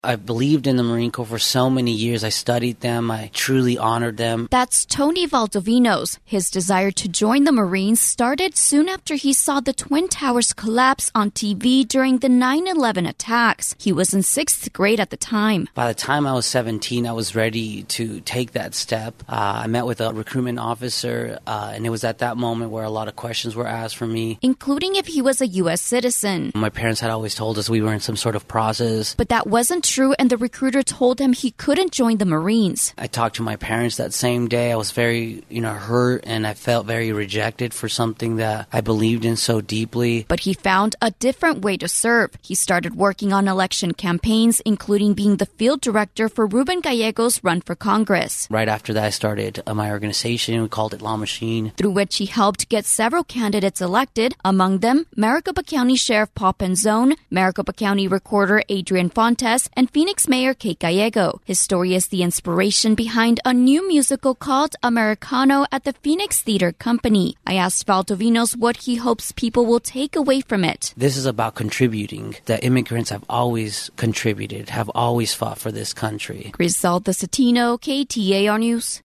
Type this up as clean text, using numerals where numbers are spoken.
I believed in the Marine Corps for so many years. I studied them. I truly honored them. That's Tony Valdovinos. His desire to join the Marines started soon after he saw the Twin Towers collapse on TV during the 9/11 attacks. He was in 6th grade at the time. By the time I was 17, I was ready to take that step. I met with a recruitment officer, and it was at that moment where a lot of questions were asked for me, including if he was a U.S. citizen. My parents had always told us we were in some sort of process. But that wasn't true, and the recruiter told him he couldn't join the Marines. I talked to my parents that same day. I was very, hurt, and I felt very rejected for something that I believed in so deeply. But he found a different way to serve. He started working on election campaigns, including being the field director for Ruben Gallego's run for Congress. Right after that, I started my organization. We called it La Machine, through which he helped get several candidates elected, among them Maricopa County Sheriff Paul Penzone, Maricopa County Recorder Adrian Fontes, and Phoenix Mayor Kate Gallego. His story is the inspiration behind a new musical called Americano at the Phoenix Theater Company. I asked Valdovinos what he hopes people will take away from it. This is about contributing. The immigrants have always contributed, have always fought for this country. Griselda Cetino, KTAR News.